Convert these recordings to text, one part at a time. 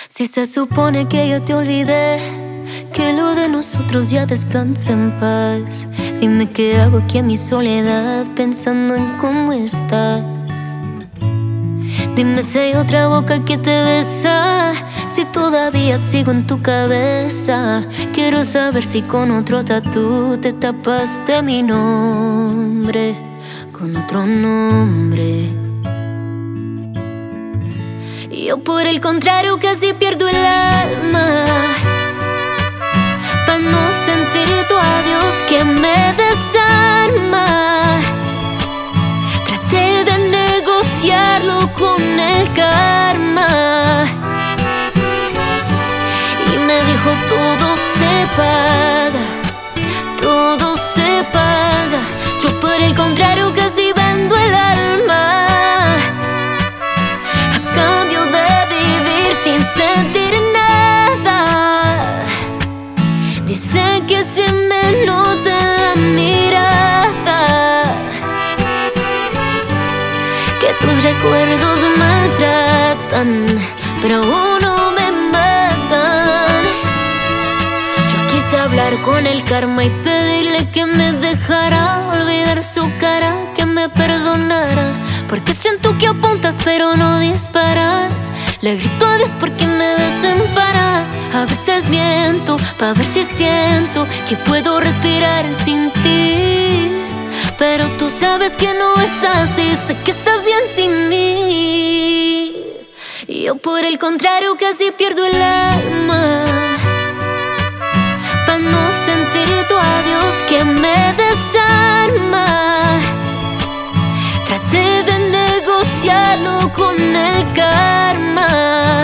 Si se supone que yo te olvidé, que lo de nosotros ya descansa en paz. Dime qué hago aquí en mi soledad, pensando en cómo estás. Dime si hay otra boca que te besa, si todavía sigo en tu cabeza. Quiero saber si con otro tatú te tapaste mi nombre con otro nombre. Yo por el contrario casi pierdo el alma, pa' no sentir tu adiós que me desarma. Traté de negociarlo con el karma y me dijo todo se paga, todo se paga. Yo por el contrario casi vendo el alma a cambio de vivir sin sentir nada. Dicen que se me nota en la mirada, que tus recuerdos maltratan, pero aún no me matan. Yo quise hablar con el karma y pedirle que me dejara olvidar su cara, que me perdonara, porque siento que apuntas pero no disparas. Le grito a Dios porque me desampara. A veces miento pa' ver si siento que puedo respirar sin ti, pero tú sabes que no es así. Sé que estás bien sin mí. Yo por el contrario casi pierdo el alma, pa' no sentir tu adiós que me desarma. Traté de negociarlo con el karma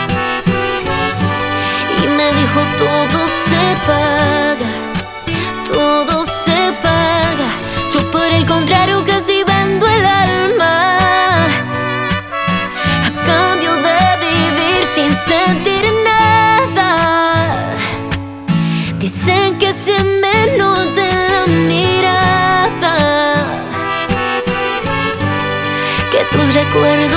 y me dijo todo se paga, todo se paga. Yo por el contrario casi vendo el alma a cambio de vivir sin sentir nada. Dicen que se me nota en la mirada, que tus recuerdos